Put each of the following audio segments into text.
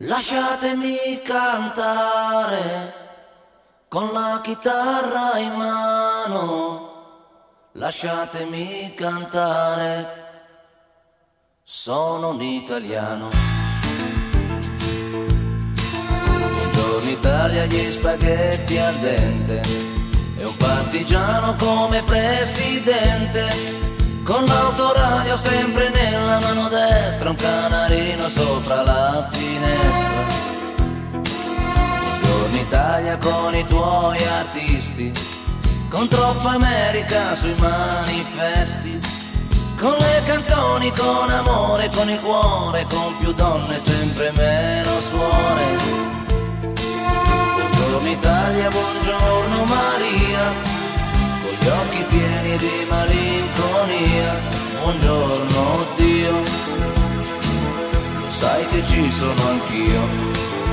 Lasciatemi cantare con la chitarra in mano, lasciatemi cantare, sono un italiano. Buongiorno Italia, gli spaghetti al dente e un partigiano come presidente, con l'autoradio sempre nella mano destra, un canarino sopra la finestra. Buongiorno Italia con i tuoi artisti, con troppa America sui manifesti, con le canzoni, con amore, con il cuore, con più donne, sempre meno suore. Buongiorno Italia, buongiorno Maria, con gli occhi pieni di malinconia. Buongiorno Dio, lo sai che ci sono anch'io.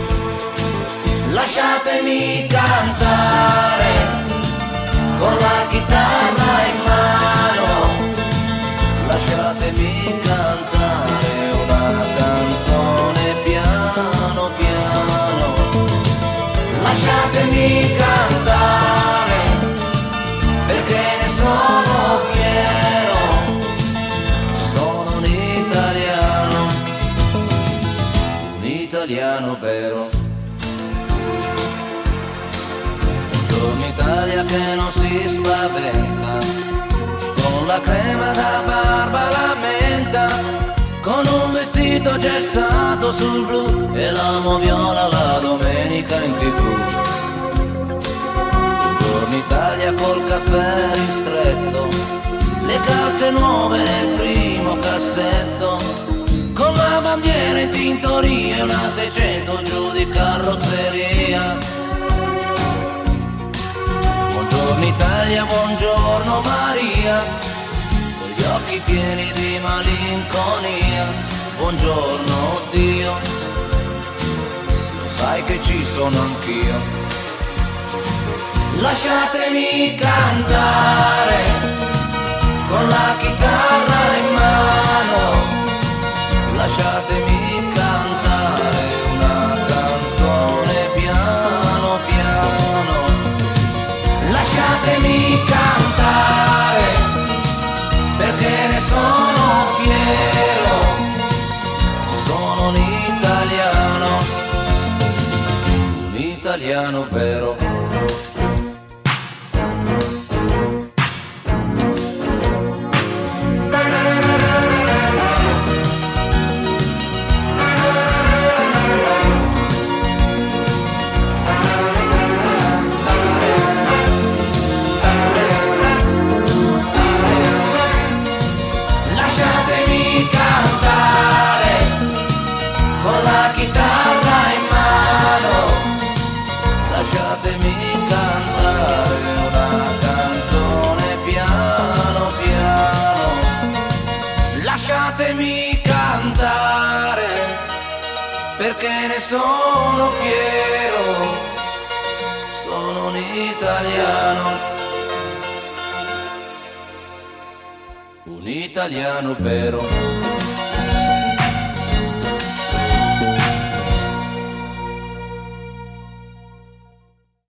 Lasciatemi cantare con la chitarra in mano, lasciatemi cantare una canzone piano piano. Lasciatemi cantare perché ne sono fiero, sono un italiano vero. Buongiorno Italia che non si spaventa, con la crema da barba la menta, con un vestito gessato sul blu e l'amo viola la domenica in TV. Buongiorno Italia col caffè ristretto, le calze nuove nel primo cassetto, con la bandiera in tintoria e una 600 giù di carrozzeria. Buongiorno Italia, buongiorno Maria, con gli occhi pieni di malinconia. Buongiorno Dio, lo sai che ci sono anch'io. Lasciatemi cantare con la chitarra in mano, lasciatemi cantare una canzone piano piano. Lasciatemi cantare perché ne sono fiero, sono un italiano vero. Lasciatemi cantare una canzone piano piano. Lasciatemi cantare perché ne sono fiero, sono un italiano vero.